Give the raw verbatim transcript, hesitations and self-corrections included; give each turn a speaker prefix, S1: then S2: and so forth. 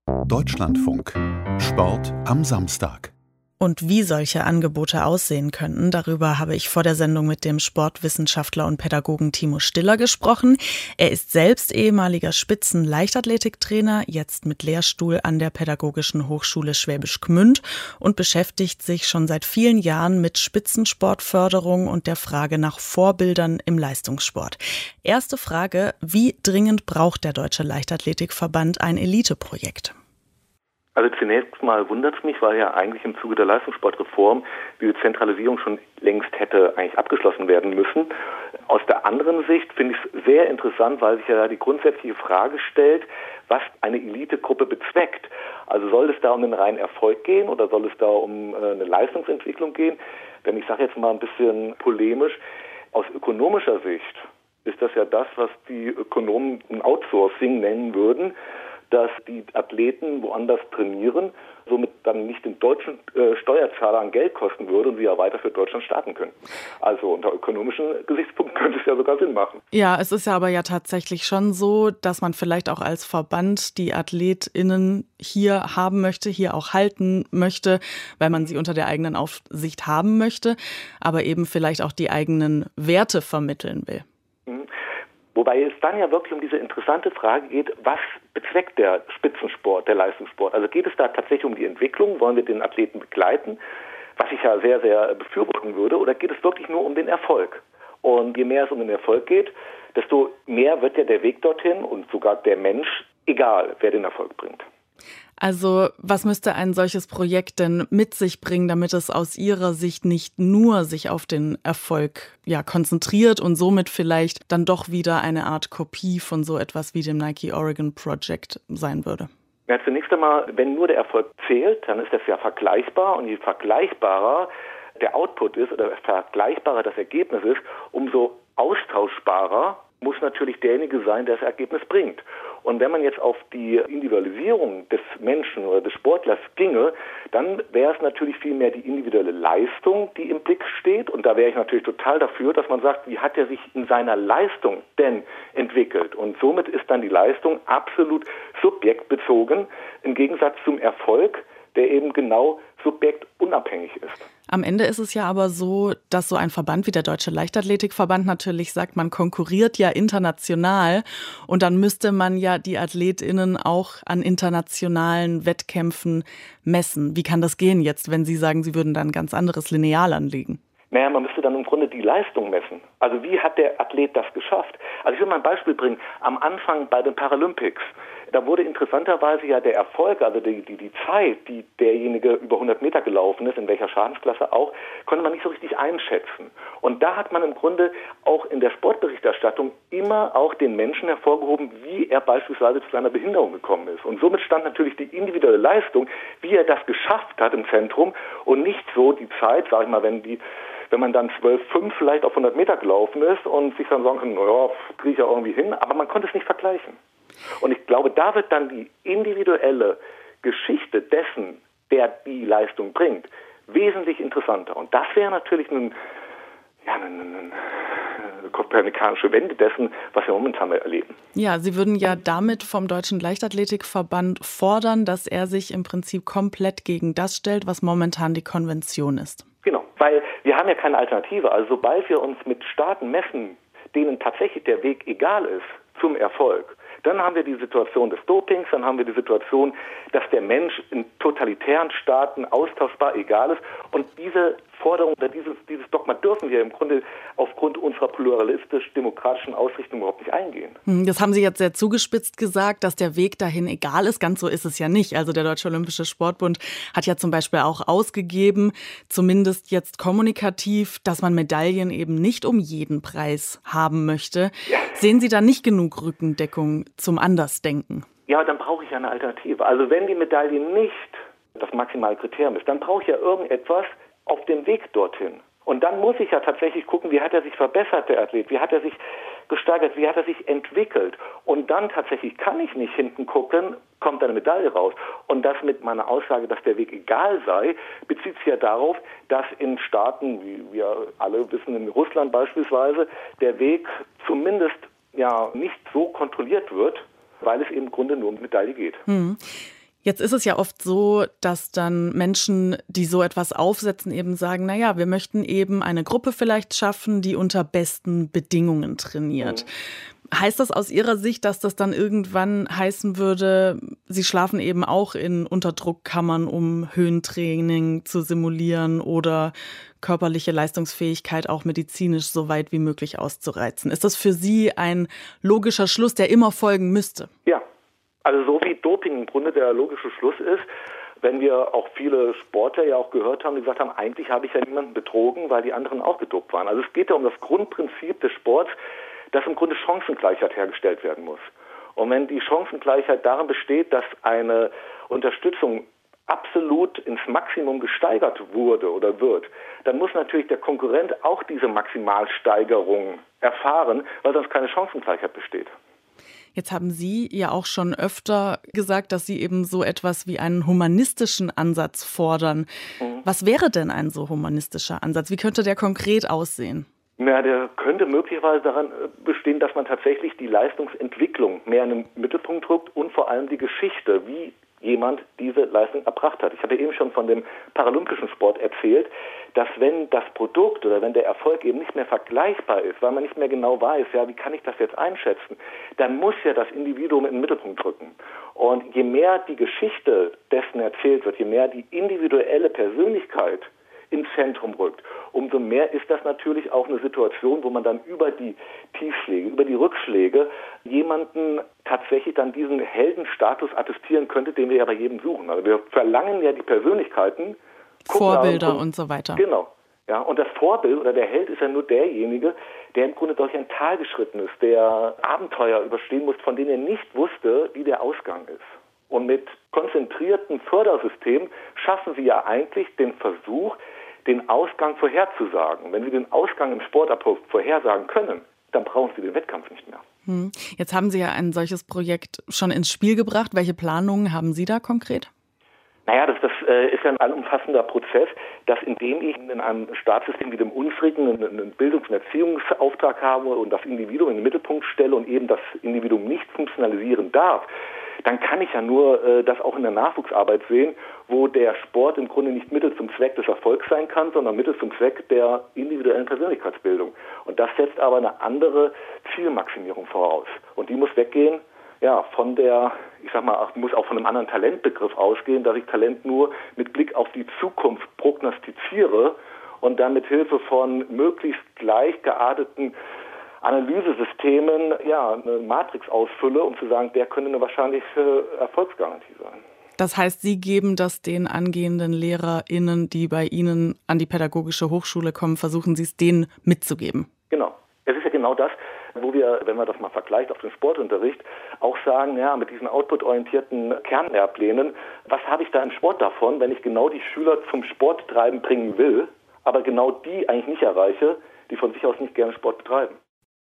S1: Deutschlandfunk. Sport am Samstag.
S2: Und wie solche Angebote aussehen könnten, darüber habe ich vor der Sendung mit dem Sportwissenschaftler und Pädagogen Timo Stiller gesprochen. Er ist selbst ehemaliger Spitzen-Leichtathletiktrainer, jetzt mit Lehrstuhl an der Pädagogischen Hochschule Schwäbisch Gmünd und beschäftigt sich schon seit vielen Jahren mit Spitzensportförderung und der Frage nach Vorbildern im Leistungssport. Erste Frage: Wie dringend braucht der Deutsche Leichtathletikverband ein Eliteprojekt?
S3: Also zunächst mal wundert es mich, weil ja eigentlich im Zuge der Leistungssportreform diese Zentralisierung schon längst hätte eigentlich abgeschlossen werden müssen. Aus der anderen Sicht finde ich es sehr interessant, weil sich ja da die grundsätzliche Frage stellt, was eine Elitegruppe bezweckt. Also soll es da um einen reinen Erfolg gehen oder soll es da um eine Leistungsentwicklung gehen? Denn ich sage jetzt mal ein bisschen polemisch, aus ökonomischer Sicht ist das ja das, was die Ökonomen ein Outsourcing nennen würden, dass die Athleten woanders trainieren, somit dann nicht den deutschen äh, Steuerzahlern Geld kosten würde und sie ja weiter für Deutschland starten können. Also unter ökonomischen Gesichtspunkten könnte es ja sogar Sinn machen.
S2: Ja, es ist ja aber ja tatsächlich schon so, dass man vielleicht auch als Verband die AthletInnen hier haben möchte, hier auch halten möchte, weil man sie unter der eigenen Aufsicht haben möchte, aber eben vielleicht auch die eigenen Werte vermitteln will.
S3: Mhm. Wobei es dann ja wirklich um diese interessante Frage geht, was bezweckt der Spitzensport, der Leistungssport? Also geht es da tatsächlich um die Entwicklung? Wollen wir den Athleten begleiten? Was ich ja sehr, sehr befürworten würde. Oder geht es wirklich nur um den Erfolg? Und je mehr es um den Erfolg geht, desto mehr wird ja der Weg dorthin und sogar der Mensch, egal wer den Erfolg bringt.
S2: Also was müsste ein solches Projekt denn mit sich bringen, damit es aus Ihrer Sicht nicht nur sich auf den Erfolg ja, konzentriert und somit vielleicht dann doch wieder eine Art Kopie von so etwas wie dem Nike Oregon Project sein würde?
S3: Ja, zunächst einmal, wenn nur der Erfolg zählt, dann ist das ja vergleichbar und je vergleichbarer der Output ist oder vergleichbarer das Ergebnis ist, umso austauschbarer muss natürlich derjenige sein, der das Ergebnis bringt. Und wenn man jetzt auf die Individualisierung des Menschen oder des Sportlers ginge, dann wäre es natürlich vielmehr die individuelle Leistung, die im Blick steht. Und da wäre ich natürlich total dafür, dass man sagt, wie hat er sich in seiner Leistung denn entwickelt? Und somit ist dann die Leistung absolut subjektbezogen, im Gegensatz zum Erfolg, der eben genau subjektunabhängig ist.
S2: Am Ende ist es ja aber so, dass so ein Verband wie der Deutsche Leichtathletikverband natürlich sagt, man konkurriert ja international und dann müsste man ja die AthletInnen auch an internationalen Wettkämpfen messen. Wie kann das gehen jetzt, wenn Sie sagen, Sie würden dann ein ganz anderes Lineal anlegen?
S3: Naja, man müsste dann im Grunde die Leistung messen. Also wie hat der Athlet das geschafft? Also ich will mal ein Beispiel bringen. Am Anfang bei den Paralympics, da wurde interessanterweise ja der Erfolg, also die, die, die Zeit, die derjenige über hundert Meter gelaufen ist, in welcher Schadensklasse auch, konnte man nicht so richtig einschätzen. Und da hat man im Grunde auch in der Sportberichterstattung immer auch den Menschen hervorgehoben, wie er beispielsweise zu seiner Behinderung gekommen ist. Und somit stand natürlich die individuelle Leistung, wie er das geschafft hat im Zentrum und nicht so die Zeit, sag ich mal, wenn die wenn man dann zwölf Komma fünf vielleicht auf hundert Meter gelaufen ist und sich dann sagen kann, naja, kriege ich ja irgendwie hin, aber man konnte es nicht vergleichen. Und ich glaube, da wird dann die individuelle Geschichte dessen, der die Leistung bringt, wesentlich interessanter. Und das wäre natürlich ein, ja, eine, eine kopernikanische Wende dessen, was wir momentan erleben.
S2: Ja, Sie würden ja damit vom Deutschen Leichtathletikverband fordern, dass er sich im Prinzip komplett gegen das stellt, was momentan die Konvention ist.
S3: Genau, weil wir haben ja keine Alternative. Also sobald wir uns mit Staaten messen, denen tatsächlich der Weg egal ist zum Erfolg, dann haben wir die Situation des Dopings, dann haben wir die Situation, dass der Mensch in totalitären Staaten austauschbar egal ist. Und diese Forderung oder dieses, dieses Dogma dürfen wir im Grunde aufgrund unserer pluralistisch-demokratischen Ausrichtung überhaupt nicht eingehen.
S2: Das haben Sie jetzt sehr zugespitzt gesagt, dass der Weg dahin egal ist. Ganz so ist es ja nicht. Also der Deutsche Olympische Sportbund hat ja zum Beispiel auch ausgegeben, zumindest jetzt kommunikativ, dass man Medaillen eben nicht um jeden Preis haben möchte. Ja. Sehen Sie da nicht genug Rückendeckung zum Andersdenken?
S3: Ja, dann brauche ich ja eine Alternative. Also wenn die Medaille nicht das maximale Kriterium ist, dann brauche ich ja irgendetwas auf dem Weg dorthin. Und dann muss ich ja tatsächlich gucken, wie hat er sich verbessert, der Athlet, wie hat er sich gesteigert, wie hat er sich entwickelt. Und dann tatsächlich kann ich nicht hinten gucken, kommt eine Medaille raus. Und das mit meiner Aussage, dass der Weg egal sei, bezieht sich ja darauf, dass in Staaten, wie wir alle wissen, in Russland beispielsweise, der Weg zumindest ja nicht so kontrolliert wird, weil es eben im Grunde nur um Medaille geht.
S2: Hm. Jetzt ist es ja oft so, dass dann Menschen, die so etwas aufsetzen, eben sagen, na ja, wir möchten eben eine Gruppe vielleicht schaffen, die unter besten Bedingungen trainiert. Mhm. Heißt das aus Ihrer Sicht, dass das dann irgendwann heißen würde, Sie schlafen eben auch in Unterdruckkammern, um Höhentraining zu simulieren oder körperliche Leistungsfähigkeit auch medizinisch so weit wie möglich auszureizen? Ist das für Sie ein logischer Schluss, der immer folgen müsste?
S3: Ja. Also so wie Doping im Grunde der logische Schluss ist, wenn wir auch viele Sportler ja auch gehört haben, die gesagt haben, eigentlich habe ich ja niemanden betrogen, weil die anderen auch gedopt waren. Also es geht ja um das Grundprinzip des Sports, dass im Grunde Chancengleichheit hergestellt werden muss. Und wenn die Chancengleichheit darin besteht, dass eine Unterstützung absolut ins Maximum gesteigert wurde oder wird, dann muss natürlich der Konkurrent auch diese Maximalsteigerung erfahren, weil sonst keine Chancengleichheit besteht.
S2: Jetzt haben Sie ja auch schon öfter gesagt, dass Sie eben so etwas wie einen humanistischen Ansatz fordern. Mhm. Was wäre denn ein so humanistischer Ansatz? Wie könnte der konkret aussehen?
S3: Na, der könnte möglicherweise daran bestehen, dass man tatsächlich die Leistungsentwicklung mehr in den Mittelpunkt rückt und vor allem die Geschichte, wie jemand diese Leistung erbracht hat. Ich habe ja eben schon von dem paralympischen Sport erzählt, dass wenn das Produkt oder wenn der Erfolg eben nicht mehr vergleichbar ist, weil man nicht mehr genau weiß, ja, wie kann ich das jetzt einschätzen, dann muss ja das Individuum in den Mittelpunkt rücken. Und je mehr die Geschichte dessen erzählt wird, je mehr die individuelle Persönlichkeit ins Zentrum rückt, umso mehr ist das natürlich auch eine Situation, wo man dann über die Tiefschläge, über die Rückschläge jemanden tatsächlich dann diesen Heldenstatus attestieren könnte, den wir ja bei jedem suchen. Also wir verlangen ja die Persönlichkeiten,
S2: Vorbilder und, und so weiter.
S3: Genau. Ja, und das Vorbild oder der Held ist ja nur derjenige, der im Grunde durch ein Tal geschritten ist, der Abenteuer überstehen muss, von denen er nicht wusste, wie der Ausgang ist. Und mit konzentrierten Fördersystemen schaffen sie ja eigentlich den Versuch, den Ausgang vorherzusagen. Wenn Sie den Ausgang im Sportabbruch vorhersagen können, dann brauchen Sie den Wettkampf nicht mehr.
S2: Hm. Jetzt haben Sie ja ein solches Projekt schon ins Spiel gebracht. Welche Planungen haben Sie da konkret?
S3: Naja, das, das äh, ist ja ein allumfassender Prozess, dass indem ich in einem Staatssystem wie dem unsrigen einen, einen Bildungs- und Erziehungsauftrag habe und das Individuum in den Mittelpunkt stelle und eben das Individuum nicht funktionalisieren darf, dann kann ich ja nur äh, das auch in der Nachwuchsarbeit sehen, wo der Sport im Grunde nicht Mittel zum Zweck des Erfolgs sein kann, sondern Mittel zum Zweck der individuellen Persönlichkeitsbildung. Und das setzt aber eine andere Zielmaximierung voraus. Und die muss weggehen, ja, von der, ich sag mal, muss auch von einem anderen Talentbegriff ausgehen, dass ich Talent nur mit Blick auf die Zukunft prognostiziere und dann mit Hilfe von möglichst gleich gearteten Analysesystemen ja, eine Matrix ausfülle, um zu sagen, der könnte eine wahrscheinliche Erfolgsgarantie sein.
S2: Das heißt, Sie geben das den angehenden LehrerInnen, die bei Ihnen an die pädagogische Hochschule kommen, versuchen Sie es denen mitzugeben?
S3: Genau. Es ist ja genau das, wo wir, wenn man das mal vergleicht auf den Sportunterricht, auch sagen, ja, mit diesen output-orientierten Kernlehrplänen, was habe ich da im Sport davon, wenn ich genau die Schüler zum Sporttreiben bringen will, aber genau die eigentlich nicht erreiche, die von sich aus nicht gerne Sport betreiben.